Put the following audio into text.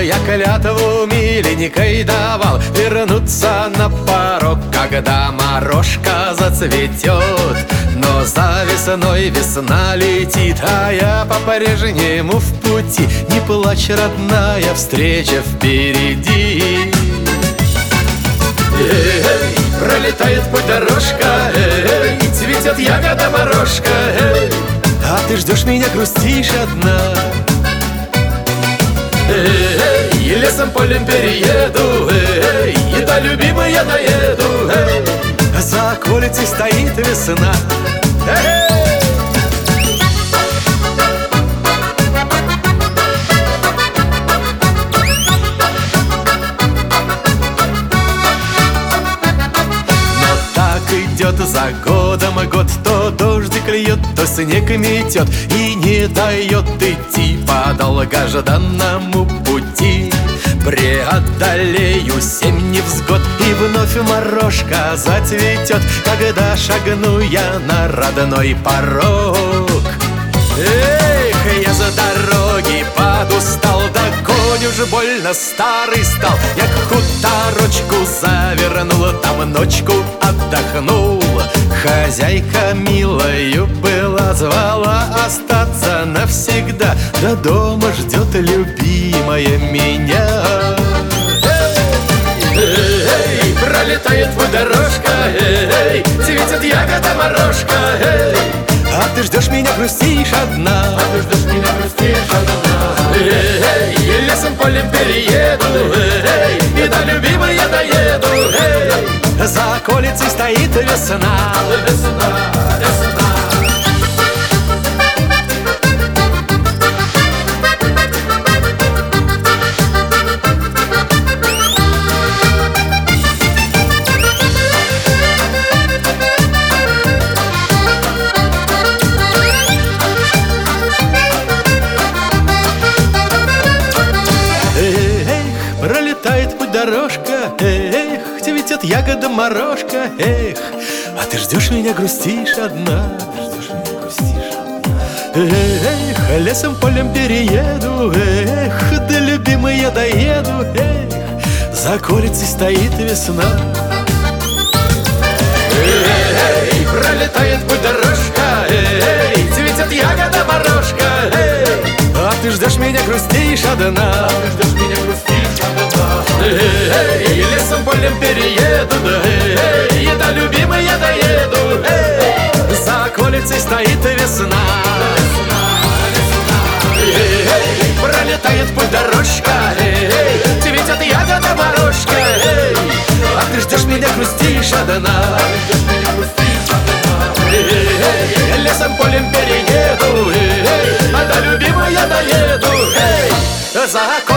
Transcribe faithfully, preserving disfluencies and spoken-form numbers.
я клятву миленькой давал вернуться на порог, когда морожка зацветет. Но за весной весна летит, а я по-прежнему в пути. Не плачь, родная, встреча впереди. Эй, пролетает путь дорожка, эй, цветет ягода морожка, эй, а ты ждешь меня, грустишь одна. Эй, лесом, полем перееду, эй, и до любимой я доеду, эй, за околицей стоит весна. Эй! Идет за годом год, то дождик льет, то снег метет и не дает идти по долгожданному пути. Преодолею семь невзгод, и вновь морожка зацветет, когда шагну я на родной порог. Эх, я за дороги подустал, да конь уж больно старый стал. Я к хуторочку завернул, там ночку отдохнул. Хозяйка милою была, звала остаться навсегда. До дома ждет любимая меня. Эй, пролетает твой дорожка, эй, цветет ягода морожка, эй, а ты ждешь меня, грустишь одна. А ты ждешь меня, грустишь одна. Эй, лесом, полем перееду, эй, и до любимой я доеду, эй, за околицей стоит весна. Весна, весна. Пролетает путь дорожка, эх, цветет ягода морожка, эх, а ты ждешь меня, грустишь одна. Ждешь меня, грустишь одна. Эх, лесом, полем перееду, эх, до любимой я доеду, эх, за околицей стоит весна. Эй, пролетает путь дорожка, эй, цветет ягода морожка, эй, а ты ждешь меня, грустишь одна. Ты ждешь меня, грустишь одна. Эй, лесом, полем перееду, да, эй, и до любимой я доеду, эй, за околицей стоит весна. Эй, пролетает путь дорожка, эй, цветет ягода морожка, эй, а ты ждешь меня, грустишь одна. Эй, лесом, полем перееду, эй, а до любимой я доеду, эй, за